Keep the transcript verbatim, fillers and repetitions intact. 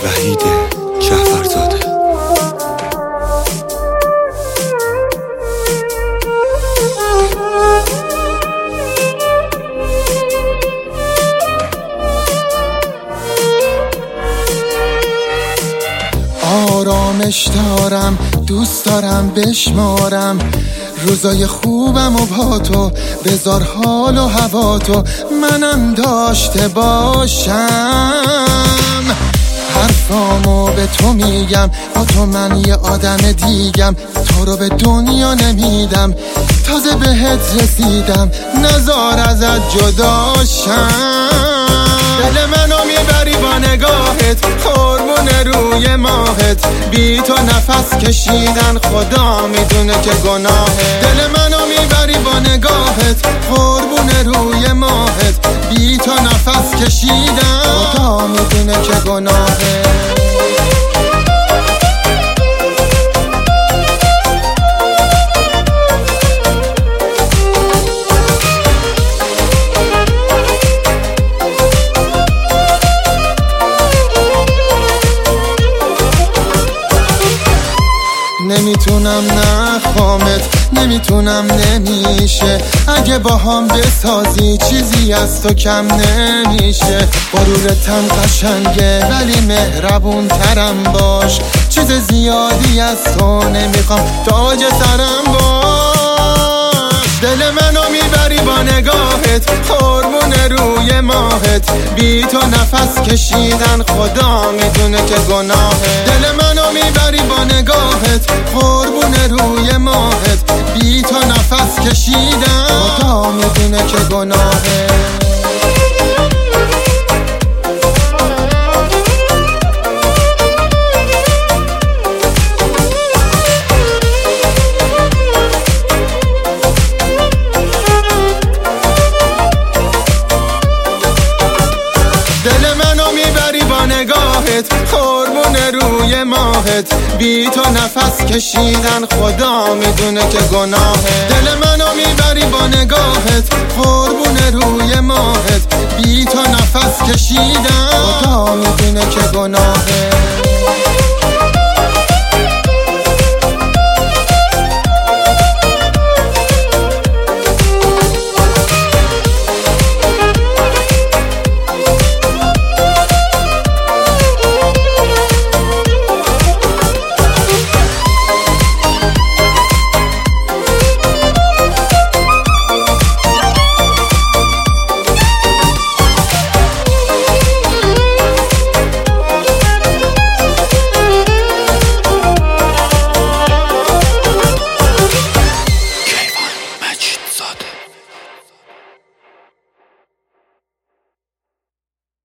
وحید جعفرزاده. آرامش دارم، دوست دارم بشمارم روزای خوبم و با تو، بذار حال و هوا تو منم داشته باشم. حرفامو به تو میگم، با تو من یه آدم دیگم، تو رو به دنیا نمیدم، تازه بهت رسیدم، نزار ازت جداشم. دل منو میبری با نگاهت، قربون روی ماهت، بی تو نفس کشیدن خدا میدونه که گناهه. دل منو میبری با نگاهت، قربون روی ماهت، بی تو نفس کشیدن خدا میدونه که گناهه. نمیتونم نخوامت، نمیتونم نمیشه، اگه با هم بسازی چیزی از تو کم نمیشه. غرورتم قشنگه ولی مهربون ترم باش، چیز زیادی از تو نمیخوام، تاج سرم باش. دل منو میبری با نگاهت، قربون روی ماهت، بی تو نفس کشیدن خدا میدونه که گناهه. دل منو میبری با نگاهت، قربون روی ماهت، بی تو نفس کشیدن خدا میدونه که گناهه. نگاهت، قربون روی ماهت، بی تو نفس کشیدن خدا میدونه که گناهه. دل منو میبری با نگاهت، قربون روی ماهت، بی تو نفس کشیدن خدا میدونه که گناهه.